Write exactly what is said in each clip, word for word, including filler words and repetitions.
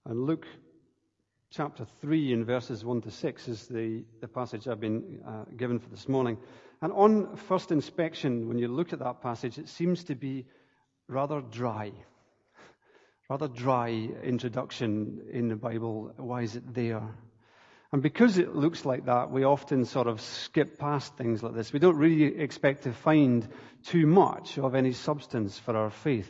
And Luke chapter three and verses one to six is the, the passage I've been uh, given for this morning. And on first inspection, when you look at that passage, it seems to be rather dry. Rather dry introduction in the Bible. Why is it there? And because it looks like that, we often sort of skip past things like this. We don't really expect to find too much of any substance for our faith.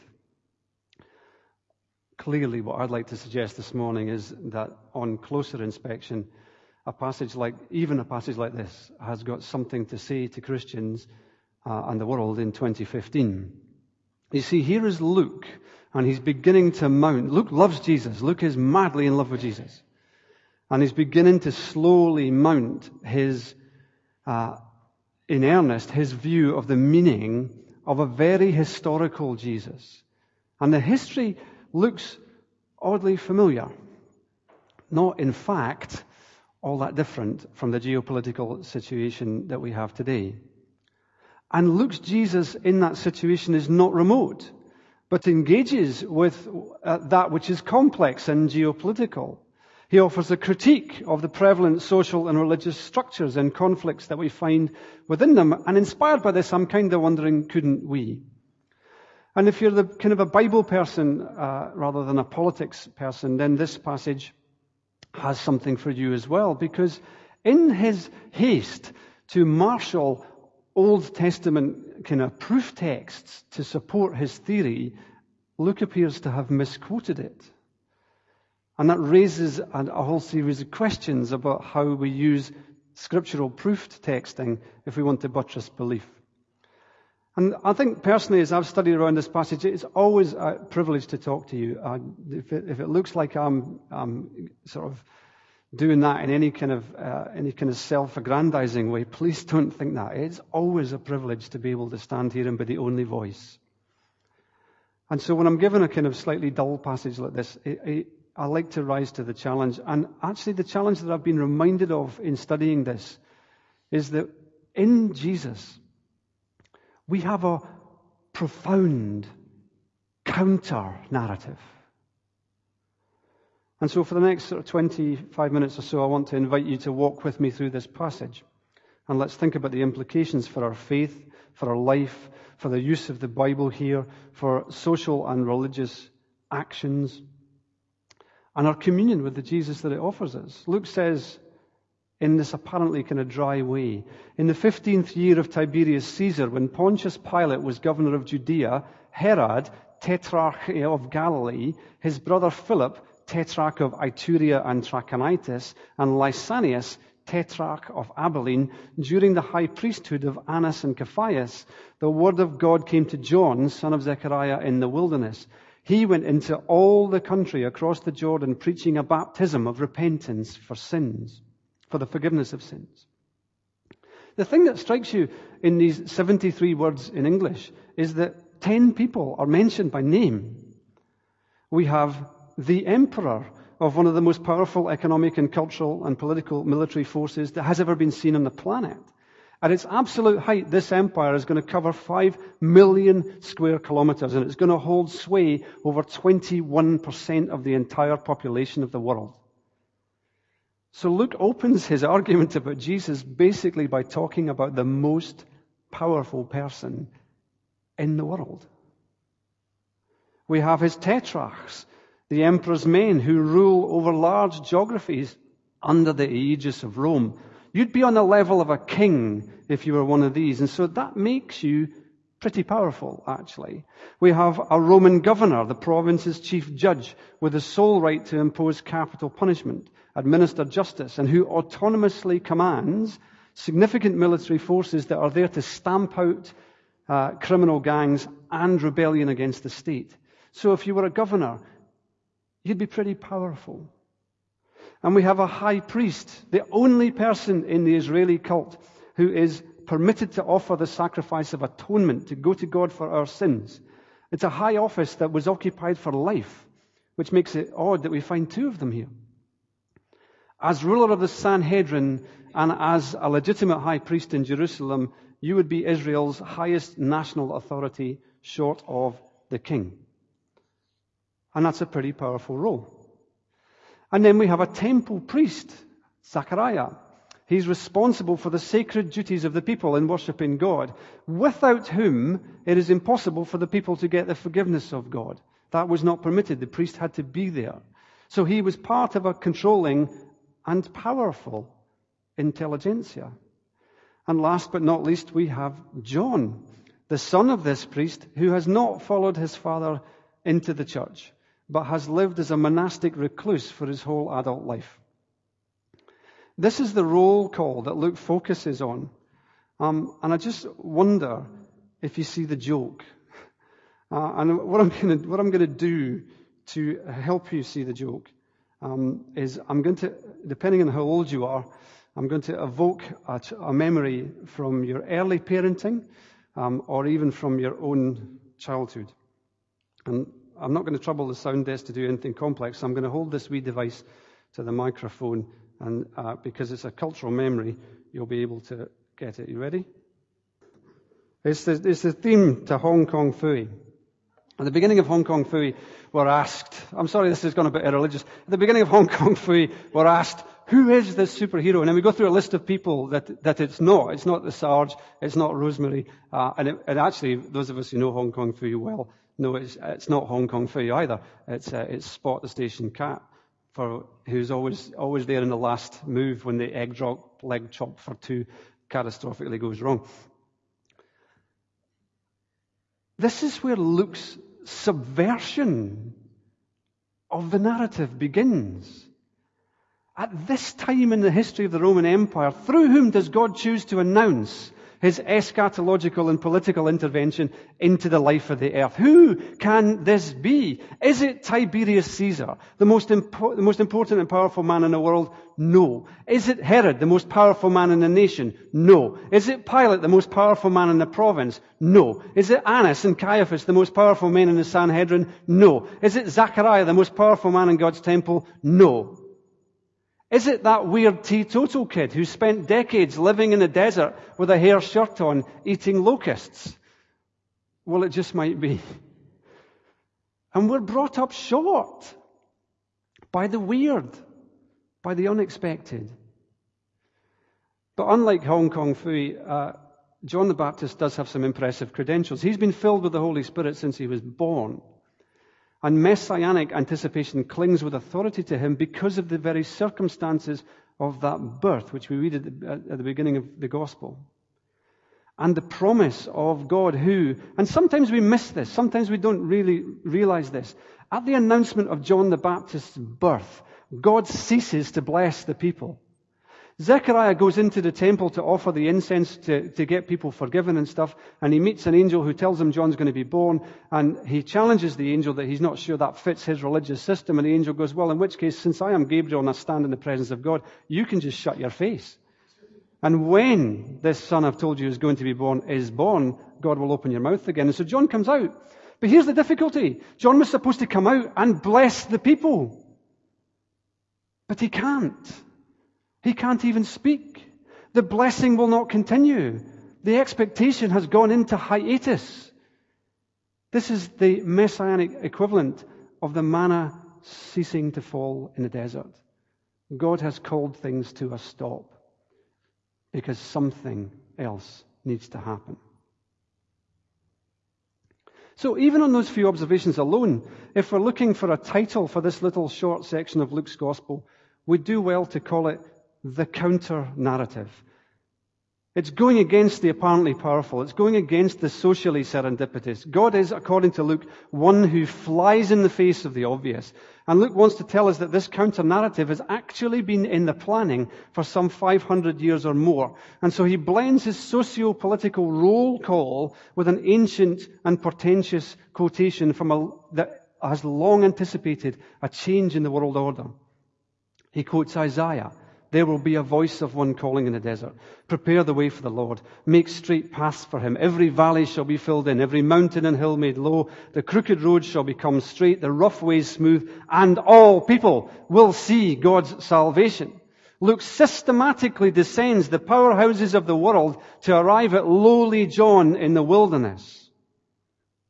Clearly, what I'd like to suggest this morning is that on closer inspection, a passage like, even a passage like this, has got something to say to Christians uh, and the world in twenty fifteen. You see, here is Luke, and he's beginning to mount. Luke loves Jesus. Luke is madly in love with Jesus. And he's beginning to slowly mount his, uh, in earnest, his view of the meaning of a very historical Jesus. And the history looks oddly familiar. Not, in fact, all that different from the geopolitical situation that we have today. And Luke's Jesus in that situation is not remote, but engages with uh, that which is complex and geopolitical. He offers a critique of the prevalent social and religious structures and conflicts that we find within them. And inspired by this, I'm kind of wondering, couldn't we? And if you're the kind of a Bible person uh, rather than a politics person, then this passage has something for you as well. Because in his haste to marshal Old Testament kind of proof texts to support his theory, Luke appears to have misquoted it. And that raises a, a whole series of questions about how we use scriptural proof texting if we want to buttress belief. And I think personally, as I've studied around this passage, it's always a privilege to talk to you. Uh, if, it, if it looks like I'm, I'm sort of doing that in any kind of uh, any kind of self-aggrandizing way, please don't think that. It's always a privilege to be able to stand here and be the only voice. And so when I'm given a kind of slightly dull passage like this, it, it, I like to rise to the challenge. And actually the challenge that I've been reminded of in studying this is that in Jesus, we have a profound counter-narrative. And so for the next sort of twenty-five minutes or so, I want to invite you to walk with me through this passage. And let's think about the implications for our faith, for our life, for the use of the Bible here, for social and religious actions, and our communion with the Jesus that it offers us. Luke says, in this apparently kind of dry way, in the fifteenth year of Tiberius Caesar, when Pontius Pilate was governor of Judea, Herod, tetrarch of Galilee, his brother Philip, tetrarch of Iturea and Trachonitis, and Lysanias, tetrarch of Abilene, during the high priesthood of Annas and Caiaphas, the word of God came to John, son of Zechariah, in the wilderness. He went into all the country across the Jordan, preaching a baptism of repentance for sins, for the forgiveness of sins. The thing that strikes you in these seventy-three words in English is that ten people are mentioned by name. We have the emperor of one of the most powerful economic and cultural and political military forces that has ever been seen on the planet. At its absolute height, this empire is going to cover five million square kilometers, and it's going to hold sway over twenty-one percent of the entire population of the world. So Luke opens his argument about Jesus basically by talking about the most powerful person in the world. We have his tetrarchs, the emperor's men who rule over large geographies under the aegis of Rome. You'd be on the level of a king if you were one of these. And so that makes you pretty powerful, actually. We have a Roman governor, the province's chief judge, with the sole right to impose capital punishment, administer justice, and who autonomously commands significant military forces that are there to stamp out uh, criminal gangs and rebellion against the state. So if you were a governor, you'd be pretty powerful. And we have a high priest, the only person in the Israeli cult who is permitted to offer the sacrifice of atonement, to go to God for our sins. It's a high office that was occupied for life, which makes it odd that we find two of them here. As ruler of the Sanhedrin and as a legitimate high priest in Jerusalem, you would be Israel's highest national authority short of the king. And that's a pretty powerful role. And then we have a temple priest, Zechariah. He's responsible for the sacred duties of the people in worshipping God, without whom it is impossible for the people to get the forgiveness of God. That was not permitted. The priest had to be there. So he was part of a controlling and powerful intelligentsia. And last but not least, we have John, the son of this priest, who has not followed his father into the church, but has lived as a monastic recluse for his whole adult life. This is the roll call that Luke focuses on. Um, and I just wonder if you see the joke. Uh, and what I'm going to what I'm going to do to help you see the joke um, is I'm going to, depending on how old you are, I'm going to evoke a, a memory from your early parenting, um, or even from your own childhood. And I'm not going to trouble the sound desk to do anything complex. So I'm going to hold this wee device to the microphone. And uh, because it's a cultural memory, you'll be able to get it. You ready? It's the, it's the theme to Hong Kong Phooey. At the beginning of Hong Kong Phooey, we're asked, I'm sorry this has gone a bit irreligious. At the beginning of Hong Kong Phooey, we're asked, who is this superhero? And then we go through a list of people that, that it's not. It's not the Sarge. It's not Rosemary. Uh, and, it, and actually, those of us who know Hong Kong Phooey well, know it's, it's not Hong Kong Phooey either. It's, uh, it's Spot the Station Cat, for who's always always there in the last move when the egg drop, leg chop for two catastrophically goes wrong. This is where Luke's subversion of the narrative begins. At this time in the history of the Roman Empire, through whom does God choose to announce his eschatological and political intervention into the life of the earth? Who can this be? Is it Tiberius Caesar, the most, impo- the most important and powerful man in the world? No. Is it Herod, the most powerful man in the nation? No. Is it Pilate, the most powerful man in the province? No. Is it Annas and Caiaphas, the most powerful men in the Sanhedrin? No. Is it Zechariah, the most powerful man in God's temple? No. Is it that weird teetotal kid who spent decades living in the desert with a hair shirt on, eating locusts? Well, it just might be. And we're brought up short by the weird, by the unexpected. But unlike Hong Kong Phooey, uh, John the Baptist does have some impressive credentials. He's been filled with the Holy Spirit since he was born. And messianic anticipation clings with authority to him because of the very circumstances of that birth, which we read at the, at the beginning of the Gospel. And the promise of God who, and sometimes we miss this, sometimes we don't really realize this. At the announcement of John the Baptist's birth, God ceases to bless the people. Zechariah goes into the temple to offer the incense to, to get people forgiven and stuff, and he meets an angel who tells him John's going to be born, and he challenges the angel that he's not sure that fits his religious system, and the angel goes, well, in which case, since I am Gabriel and I stand in the presence of God, you can just shut your face. And when this son I've told you is going to be born is born, God will open your mouth again. And so John comes out. But here's the difficulty. John was supposed to come out and bless the people. But he can't. He can't even speak. The blessing will not continue. The expectation has gone into hiatus. This is the messianic equivalent of the manna ceasing to fall in the desert. God has called things to a stop because something else needs to happen. So even on those few observations alone, if we're looking for a title for this little short section of Luke's Gospel, we do well to call it the counter-narrative. It's going against the apparently powerful. It's going against the socially serendipitous. God is, according to Luke, one who flies in the face of the obvious. And Luke wants to tell us that this counter-narrative has actually been in the planning for some five hundred years or more. And so he blends his socio-political roll call with an ancient and portentous quotation from a, that has long anticipated a change in the world order. He quotes Isaiah. There will be a voice of one calling in the desert. Prepare the way for the Lord. Make straight paths for him. Every valley shall be filled in. Every mountain and hill made low. The crooked roads shall become straight. The rough ways smooth. And all people will see God's salvation. Luke systematically descends the powerhouses of the world to arrive at lowly John in the wilderness.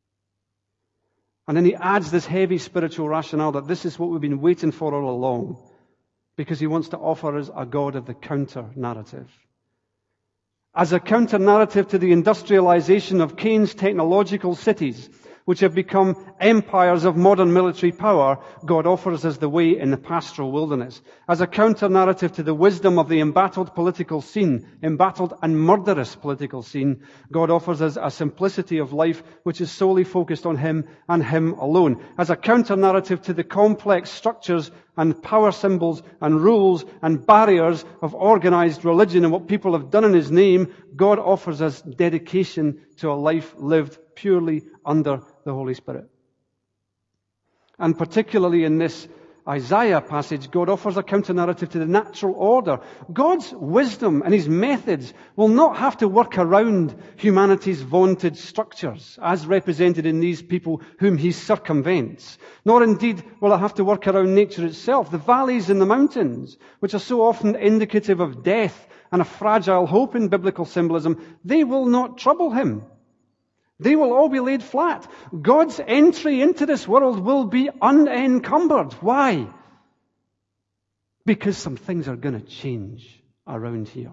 And then he adds this heavy spiritual rationale that this is what we've been waiting for all along. because he wants to offer us a God of the counter-narrative. As a counter-narrative to the industrialization of Cain's technological cities, which have become empires of modern military power, God offers us the way in the pastoral wilderness. As a counter-narrative to the wisdom of the embattled political scene, embattled and murderous political scene, God offers us a simplicity of life which is solely focused on Him and Him alone. As a counter-narrative to the complex structures and power symbols and rules and barriers of organized religion and what people have done in His name, God offers us dedication to a life lived purely under the Holy Spirit. And particularly in this Isaiah passage, God offers a counter-narrative to the natural order. God's wisdom and His methods will not have to work around humanity's vaunted structures, as represented in these people whom He circumvents. Nor indeed will it have to work around nature itself. The valleys and the mountains, which are so often indicative of death and a fragile hope in biblical symbolism, they will not trouble Him. They will all be laid flat. God's entry into this world will be unencumbered. Why? Because some things are going to change around here.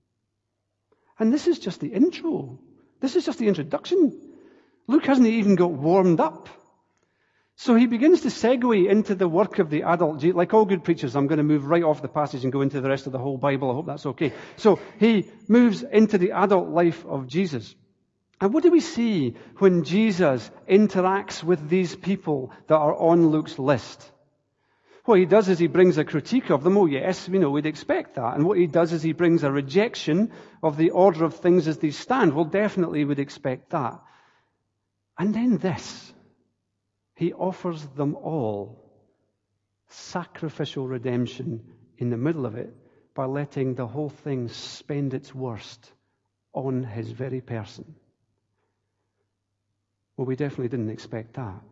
And this is just the intro. This is just the introduction. Luke hasn't even got warmed up. So he begins to segue into the work of the adult. Like all good preachers, I'm going to move right off the passage and go into the rest of the whole Bible. I hope that's okay. So he moves into the adult life of Jesus. And what do we see when Jesus interacts with these people that are on Luke's list? What he does is he brings a critique of them. Oh yes, we know we'd expect that. And what he does is he brings a rejection of the order of things as they stand. Well, definitely we'd expect that. And then this. He offers them all sacrificial redemption in the middle of it by letting the whole thing spend its worst on His very person. Well, we definitely didn't expect that.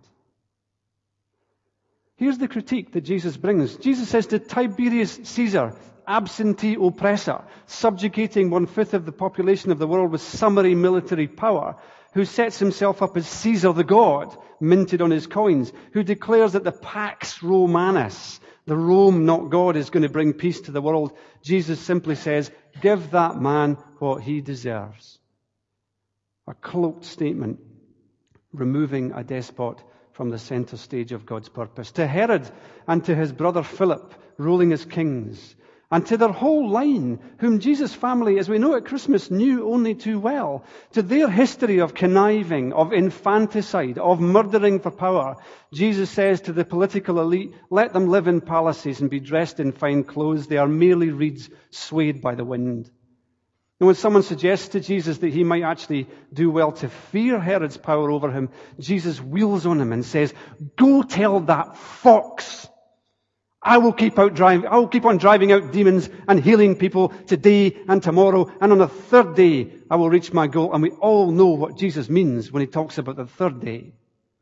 Here's the critique that Jesus brings. Jesus says to Tiberius Caesar, absentee oppressor, subjugating one-fifth of the population of the world with summary military power, who sets himself up as Caesar the God, minted on his coins, who declares that the Pax Romanus, the Rome not God, is going to bring peace to the world. Jesus simply says, give that man what he deserves. A cloaked statement, removing a despot from the center stage of God's purpose. To Herod and to his brother Philip, ruling as kings, and to their whole line, whom Jesus' family, as we know at Christmas, knew only too well, to their history of conniving, of infanticide, of murdering for power, Jesus says to the political elite, let them live in palaces and be dressed in fine clothes. They are merely reeds swayed by the wind. And when someone suggests to Jesus that he might actually do well to fear Herod's power over him, Jesus wheels on him and says, go tell that fox, I will keep out driving, I will keep on driving out demons and healing people today and tomorrow, and on the third day I will reach my goal. And we all know what Jesus means when he talks about the third day.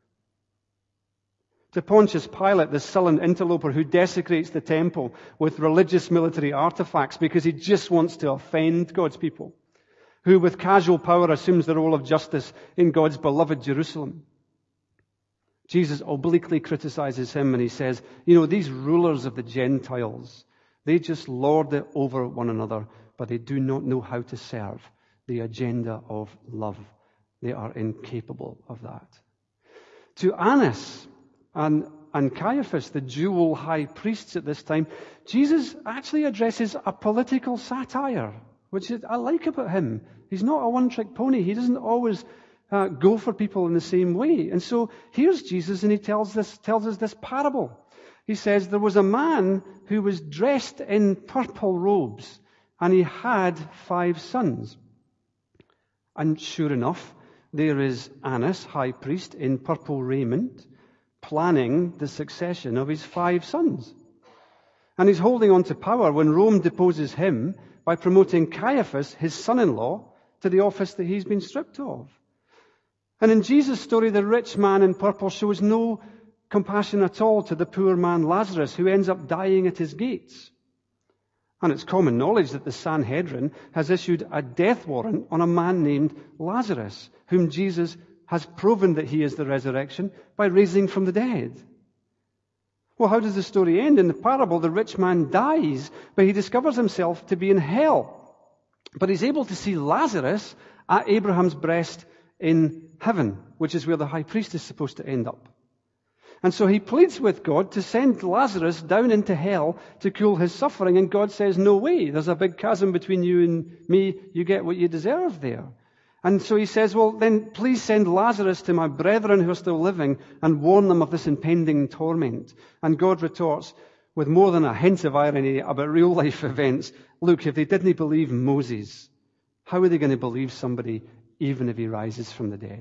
To Pontius Pilate, the sullen interloper who desecrates the temple with religious military artifacts because he just wants to offend God's people, who with casual power assumes the role of justice in God's beloved Jerusalem. Jesus obliquely criticizes him and he says, you know, these rulers of the Gentiles, they just lord it over one another, but they do not know how to serve the agenda of love. They are incapable of that. To Annas and, and Caiaphas, the dual high priests at this time, Jesus actually addresses a political satire, which I like about him. He's not a one-trick pony. He doesn't always uh, go for people in the same way. And so here's Jesus, and he tells this tells us this parable. He says, there was a man who was dressed in purple robes, and he had five sons. And sure enough, there is Annas, high priest, in purple raiment, planning the succession of his five sons. And he's holding on to power when Rome deposes him by promoting Caiaphas, his son-in-law, to the office that he's been stripped of. And in Jesus' story, the rich man in purple shows no compassion at all to the poor man Lazarus, who ends up dying at his gates. And it's common knowledge that the Sanhedrin has issued a death warrant on a man named Lazarus, whom Jesus has proven that he is the resurrection by raising from the dead. Well, how does the story end? In the parable, the rich man dies, but he discovers himself to be in hell. But he's able to see Lazarus at Abraham's breast in heaven, which is where the high priest is supposed to end up. And so he pleads with God to send Lazarus down into hell to cool his suffering, and God says, no way, there's a big chasm between you and me, you get what you deserve there. And so he says, well, then please send Lazarus to my brethren who are still living and warn them of this impending torment. And God retorts with more than a hint of irony about real life events. Look, if they didn't believe Moses, how are they going to believe somebody even if he rises from the dead?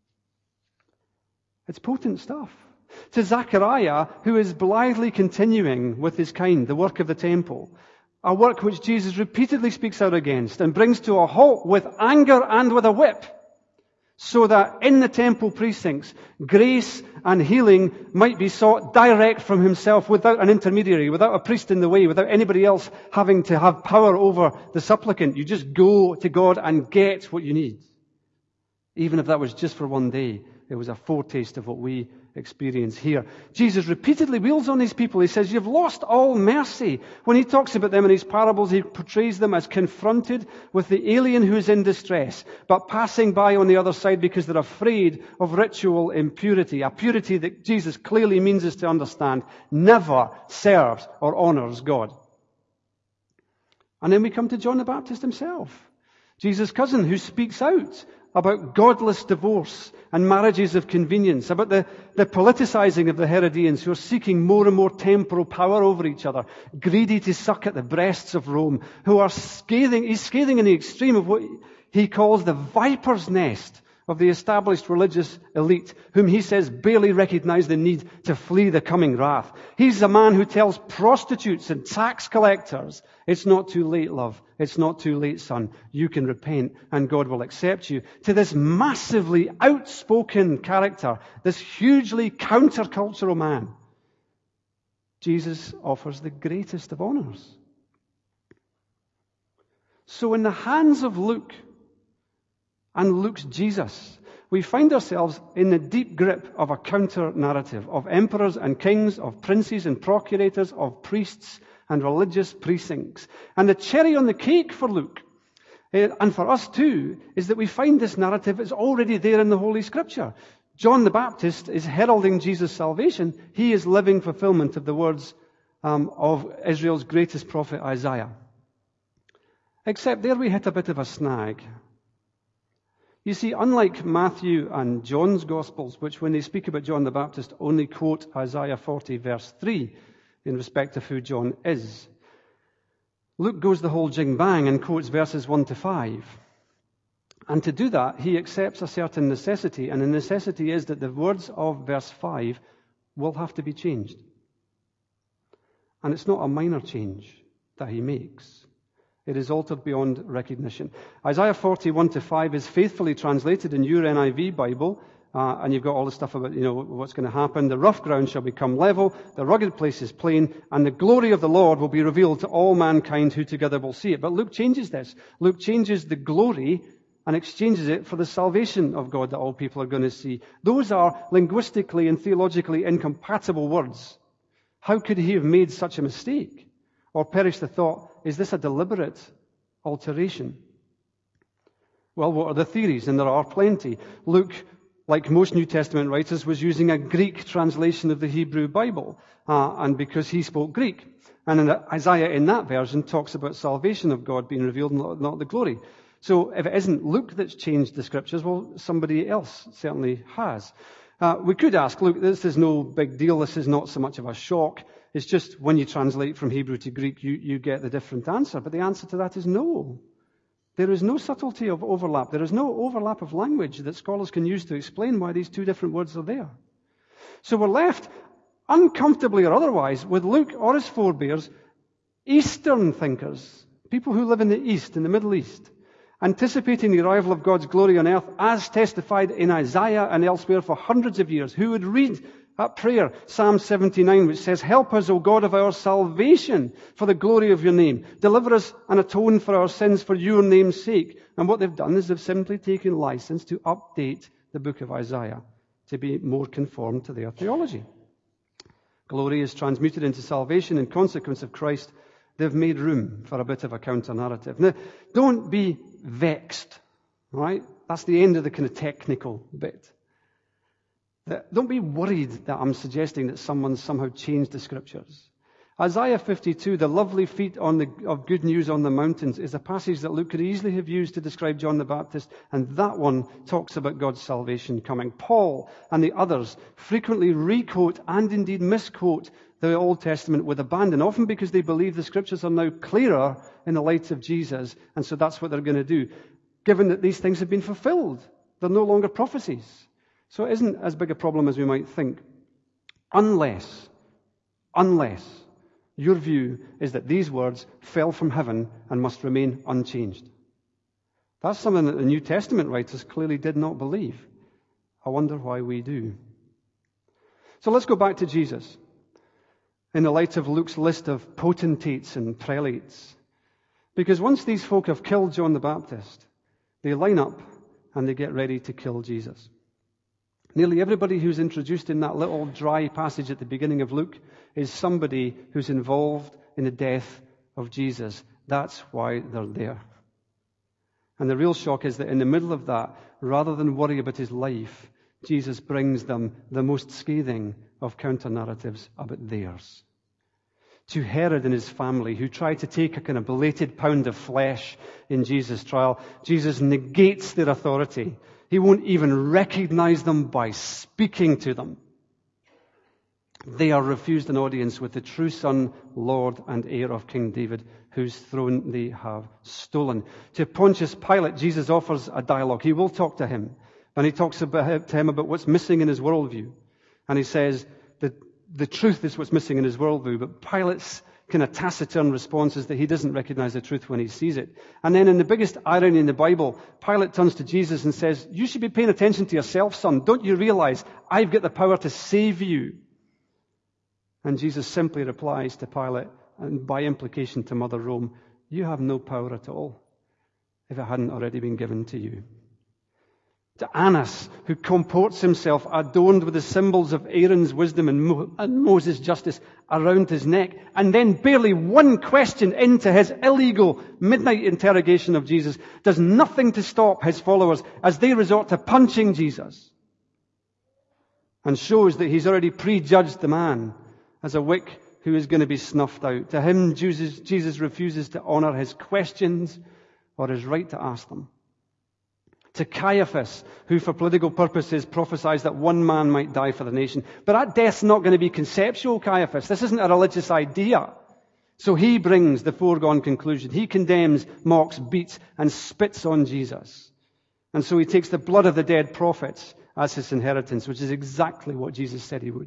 It's potent stuff. To Zechariah, who is blithely continuing with his kind, the work of the temple, a work which Jesus repeatedly speaks out against and brings to a halt with anger and with a whip, so that in the temple precincts, grace and healing might be sought direct from himself without an intermediary, without a priest in the way, without anybody else having to have power over the supplicant. You just go to God and get what you need. Even if that was just for one day, it was a foretaste of what we experience here. Jesus repeatedly wheels on these people. He says, you've lost all mercy. When he talks about them in his parables, he portrays them as confronted with the alien who is in distress, but passing by on the other side because they're afraid of ritual impurity, a purity that Jesus clearly means us to understand never serves or honors God. And then we come to John the Baptist himself, Jesus' cousin, who speaks out about godless divorce and marriages of convenience, about the, the politicizing of the Herodians who are seeking more and more temporal power over each other, greedy to suck at the breasts of Rome, who are scathing, he's scathing in the extreme of what he calls the viper's nest of the established religious elite, whom he says barely recognize the need to flee the coming wrath. He's a man who tells prostitutes and tax collectors, it's not too late, love. It's not too late, son. You can repent and God will accept you. To this massively outspoken character, this hugely countercultural man, Jesus offers the greatest of honors. So in the hands of Luke and Luke's Jesus, we find ourselves in the deep grip of a counter-narrative of emperors and kings, of princes and procurators, of priests and religious precincts. And the cherry on the cake for Luke, and for us too, is that we find this narrative is already there in the Holy Scripture. John the Baptist is heralding Jesus' salvation. He is living fulfillment of the words um, of Israel's greatest prophet, Isaiah. Except there we hit a bit of a snag. You see, unlike Matthew and John's Gospels, which when they speak about John the Baptist only quote Isaiah forty verse three in respect of who John is, Luke goes the whole jing-bang and quotes verses one to five. And to do that, he accepts a certain necessity, and the necessity is that the words of verse five will have to be changed. And it's not a minor change that he makes. It is altered beyond recognition. Isaiah forty, one to five is faithfully translated in your N I V Bible, uh, and you've got all the stuff about, you know, what's going to happen. The rough ground shall become level, the rugged places plain, and the glory of the Lord will be revealed to all mankind who together will see it. But Luke changes this. Luke changes the glory and exchanges it for the salvation of God that all people are going to see. Those are linguistically and theologically incompatible words. How could he have made such a mistake? Or perish the thought, is this a deliberate alteration? Well, what are the theories? And there are plenty. Luke, like most New Testament writers, was using a Greek translation of the Hebrew Bible, uh, and because he spoke Greek. And in Isaiah, in that version, talks about salvation of God being revealed, not, not the glory. So if it isn't Luke that's changed the Scriptures, well, somebody else certainly has. Uh, we could ask, look, this is no big deal. This is not so much of a shock. It's just when you translate from Hebrew to Greek, you, you get the different answer. But the answer to that is no. There is no subtlety of overlap. There is no overlap of language that scholars can use to explain why these two different words are there. So we're left, uncomfortably or otherwise, with Luke or his forebears, Eastern thinkers, people who live in the East, in the Middle East, anticipating the arrival of God's glory on earth as testified in Isaiah and elsewhere for hundreds of years, who would read that prayer, Psalm seventy-nine, which says, help us, O God of our salvation, for the glory of your name. Deliver us and atone for our sins for your name's sake. And what they've done is they've simply taken license to update the book of Isaiah to be more conformed to their theology. glory is transmuted into salvation in consequence of Christ, they've made room for a bit of a counter-narrative. Now, don't be vexed, right? That's the end of the kind of technical bit. Don't be worried that I'm suggesting that someone somehow changed the Scriptures. Isaiah fifty-two, the lovely feet on the, of good news on the mountains, is a passage that Luke could easily have used to describe John the Baptist, and that one talks about God's salvation coming. Paul and the others frequently requote and indeed misquote the Old Testament with abandon, often because they believe the Scriptures are now clearer in the light of Jesus, and so that's what they're going to do, given that these things have been fulfilled. They're no longer prophecies. So it isn't as big a problem as we might think. Unless, unless your view is that these words fell from heaven and must remain unchanged. That's something that the New Testament writers clearly did not believe. I wonder why we do. So let's go back to Jesus. In the light of Luke's list of potentates and prelates. Because once these folk have killed John the Baptist, they line up and they get ready to kill Jesus. Nearly everybody who's introduced in that little dry passage at the beginning of Luke is somebody who's involved in the death of Jesus. That's why they're there. And the real shock is that in the middle of that, rather than worry about his life, Jesus brings them the most scathing of counter-narratives about theirs. To Herod and his family, who tried to take a kind of belated pound of flesh in Jesus' trial, Jesus negates their authority. He won't even recognize them by speaking to them. They are refused an audience with the true Son, Lord, and heir of King David, whose throne they have stolen. To Pontius Pilate, Jesus offers a dialogue. He will talk to him. And he talks about, to him about what's missing in his worldview. And he says that the truth is what's missing in his worldview. But Pilate's kind of taciturn response is that he doesn't recognize the truth when he sees it. And then in the biggest irony in the Bible, Pilate turns to Jesus and says, you should be paying attention to yourself, son. Don't you realize I've got the power to save you? And Jesus simply replies to Pilate, and by implication to Mother Rome, you have no power at all if it hadn't already been given to you. To Annas, who comports himself adorned with the symbols of Aaron's wisdom and, Mo- and Moses' justice around his neck, and then barely one question into his illegal midnight interrogation of Jesus, does nothing to stop his followers as they resort to punching Jesus, and shows that he's already prejudged the man as a wick who is going to be snuffed out. To him, Jesus, Jesus refuses to honor his questions or his right to ask them. To Caiaphas, who for political purposes prophesies that one man might die for the nation. But that death's not going to be conceptual, Caiaphas. This isn't a religious idea. So he brings the foregone conclusion. He condemns, mocks, beats, and spits on Jesus. And so he takes the blood of the dead prophets as his inheritance, which is exactly what Jesus said he would.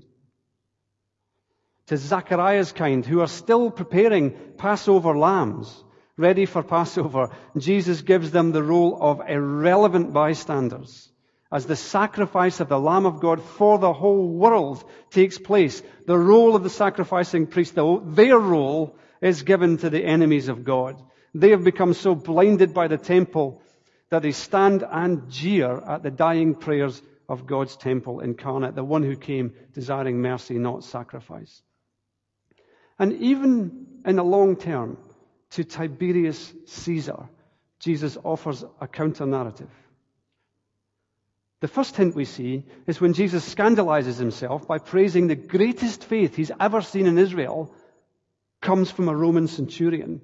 To Zachariah's kind, who are still preparing Passover lambs, ready for Passover, Jesus gives them the role of irrelevant bystanders. As the sacrifice of the Lamb of God for the whole world takes place, the role of the sacrificing priest, their role is given to the enemies of God. They have become so blinded by the temple that they stand and jeer at the dying prayers of God's temple incarnate, the one who came desiring mercy, not sacrifice. And even in the long term, to Tiberius Caesar, Jesus offers a counter-narrative. The first hint we see is when Jesus scandalizes himself by praising the greatest faith he's ever seen in Israel comes from a Roman centurion.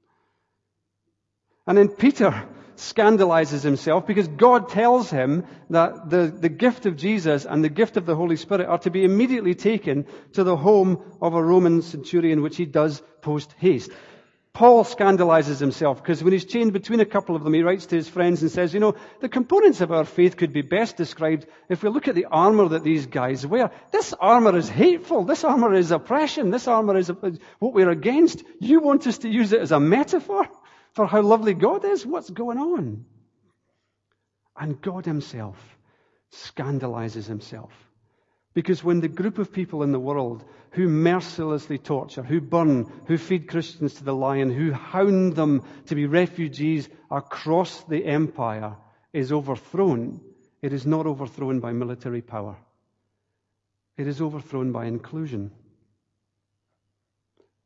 And then Peter scandalizes himself because God tells him that the, the gift of Jesus and the gift of the Holy Spirit are to be immediately taken to the home of a Roman centurion, which he does post-haste. Paul scandalizes himself because when he's chained between a couple of them, he writes to his friends and says, you know, the components of our faith could be best described if we look at the armor that these guys wear. This armor is hateful. This armor is oppression. This armor is what we're against. You want us to use it as a metaphor for how lovely God is? What's going on? And God himself scandalizes himself. Because when the group of people in the world who mercilessly torture, who burn, who feed Christians to the lion, who hound them to be refugees across the empire is overthrown, it is not overthrown by military power. It is overthrown by inclusion.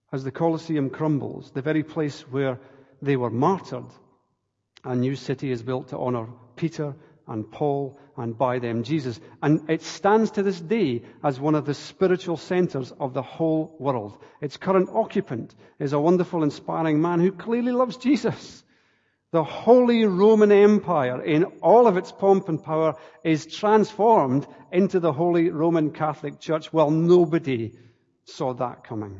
As the Colosseum crumbles, the very place where they were martyred, a new city is built to honor Peter and Paul, and by them Jesus. And it stands to this day as one of the spiritual centers of the whole world. Its current occupant is a wonderful, inspiring man who clearly loves Jesus. The Holy Roman Empire, in all of its pomp and power, is transformed into the Holy Roman Catholic Church. Well, nobody saw that coming.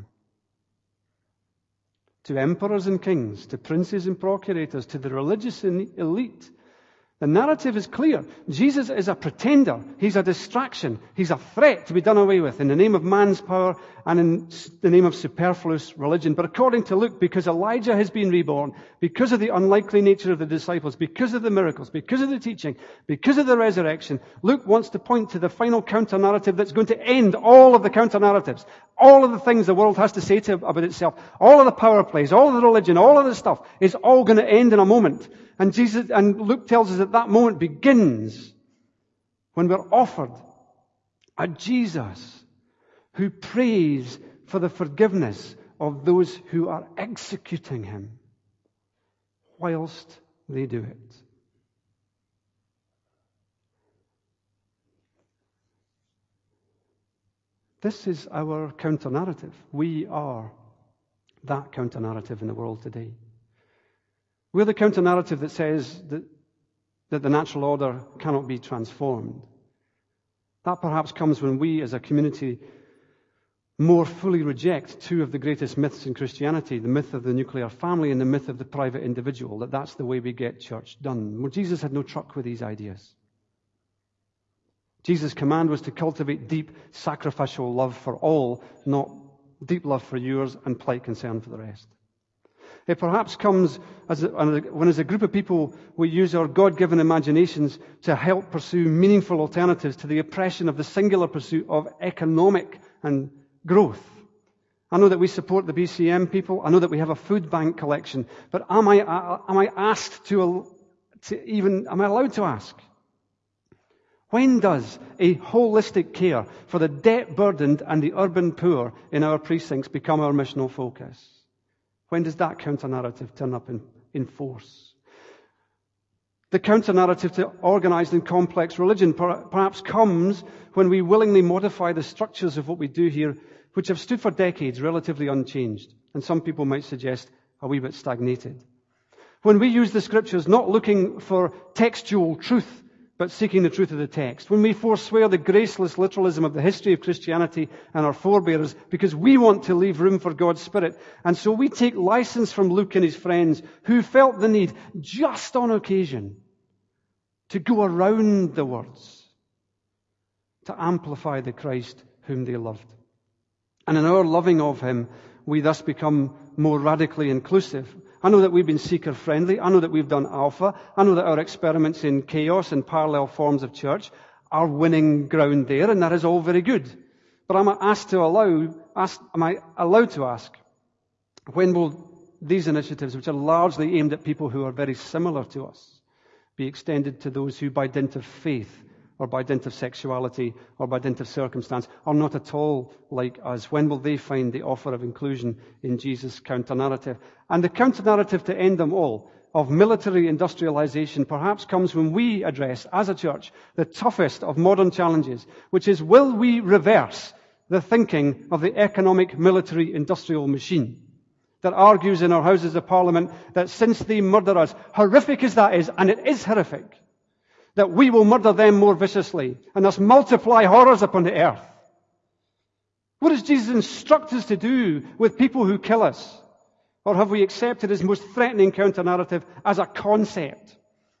To emperors and kings, to princes and procurators, to the religious elite, the narrative is clear. Jesus is a pretender. He's a distraction. He's a threat to be done away with in the name of man's power and in the name of superfluous religion. But according to Luke, because Elijah has been reborn, because of the unlikely nature of the disciples, because of the miracles, because of the teaching, because of the resurrection, Luke wants to point to the final counter-narrative that's going to end all of the counter-narratives. All of the things the world has to say to about itself, all of the power plays, all of the religion, all of the stuff is all going to end in a moment. And Jesus, and Luke tells us that that moment begins when we're offered a Jesus who prays for the forgiveness of those who are executing him whilst they do it. This is our counter-narrative. We are that counter-narrative in the world today. We're the counter-narrative that says that, that the natural order cannot be transformed. That perhaps comes when we as a community more fully reject two of the greatest myths in Christianity, the myth of the nuclear family and the myth of the private individual, that that's the way we get church done. Well, Jesus had no truck with these ideas. Jesus' command was to cultivate deep sacrificial love for all, not deep love for yours and polite concern for the rest. It perhaps comes as a, when as a group of people we use our God-given imaginations to help pursue meaningful alternatives to the oppression of the singular pursuit of economic and growth. I know that we support the B C M people. I know that we have a food bank collection. But am I, am I asked to, to even, am I allowed to ask? When does a holistic care for the debt-burdened and the urban poor in our precincts become our missional focus? When does that counter-narrative turn up in, in force? The counter-narrative to organized and complex religion per, perhaps comes when we willingly modify the structures of what we do here, which have stood for decades relatively unchanged, and some people might suggest a wee bit stagnated. When we use the scriptures not looking for textual truth, but seeking the truth of the text. When we forswear the graceless literalism of the history of Christianity and our forebears because we want to leave room for God's Spirit. And so we take license from Luke and his friends who felt the need, just on occasion, to go around the words, to amplify the Christ whom they loved. And in our loving of him, we thus become more radically inclusive. I know that we've been seeker-friendly. I know that we've done alpha. I know that our experiments in chaos and parallel forms of church are winning ground there, and that is all very good. But am I asked to allow, asked, am I allowed to ask, when will these initiatives, which are largely aimed at people who are very similar to us, be extended to those who, by dint of faith, or by dint of sexuality, or by dint of circumstance, are not at all like us? When will they find the offer of inclusion in Jesus' counter-narrative? And the counter-narrative to end them all, of military industrialization, perhaps comes when we address, as a church, the toughest of modern challenges, which is, will we reverse the thinking of the economic military industrial machine that argues in our Houses of Parliament that since they murder us, horrific as that is, and it is horrific, that we will murder them more viciously and thus multiply horrors upon the earth. What does Jesus instruct us to do with people who kill us? Or have we accepted his most threatening counter-narrative as a concept?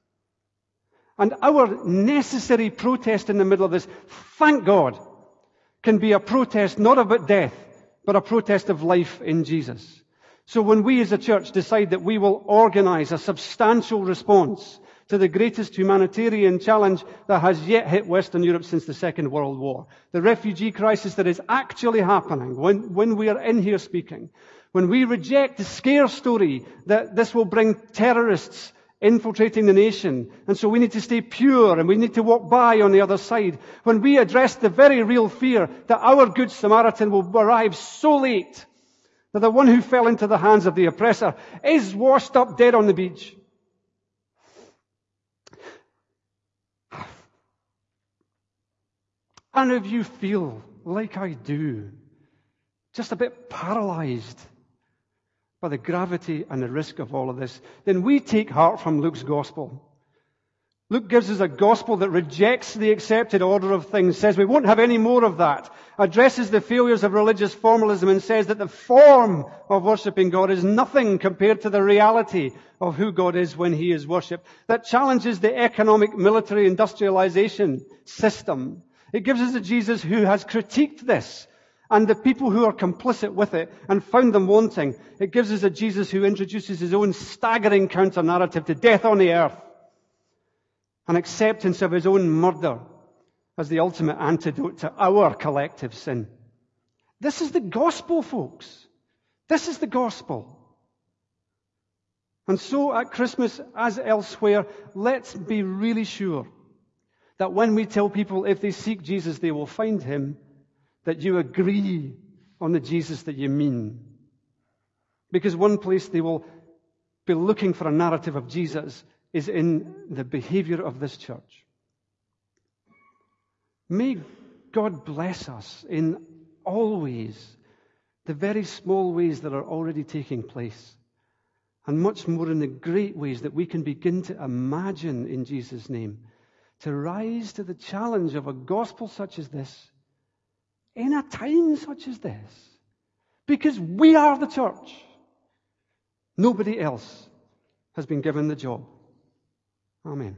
And our necessary protest in the middle of this, thank God, can be a protest not about death, but a protest of life in Jesus. So when we as a church decide that we will organize a substantial response to the greatest humanitarian challenge that has yet hit Western Europe since the Second World War, the refugee crisis that is actually happening when, when we are in here speaking, when we reject the scare story that this will bring terrorists infiltrating the nation, and so we need to stay pure and we need to walk by on the other side, when we address the very real fear that our Good Samaritan will arrive so late that the one who fell into the hands of the oppressor is washed up dead on the beach. And if you feel like I do, just a bit paralyzed by the gravity and the risk of all of this, then we take heart from Luke's gospel. Luke gives us a gospel that rejects the accepted order of things, says we won't have any more of that, addresses the failures of religious formalism and says that the form of worshipping God is nothing compared to the reality of who God is when He is worshipped, that challenges the economic military industrialization system. It gives us a Jesus who has critiqued this and the people who are complicit with it and found them wanting. It gives us a Jesus who introduces His own staggering counter-narrative to death on the earth, an acceptance of His own murder as the ultimate antidote to our collective sin. This is the gospel, folks. This is the gospel. And so at Christmas, as elsewhere, let's be really sure that when we tell people if they seek Jesus, they will find Him, that you agree on the Jesus that you mean. Because one place they will be looking for a narrative of Jesus is in the behavior of this church. May God bless us in all ways, the very small ways that are already taking place, and much more in the great ways that we can begin to imagine in Jesus' name, to rise to the challenge of a gospel such as this, in a time such as this, because we are the church. Nobody else has been given the job. Amen.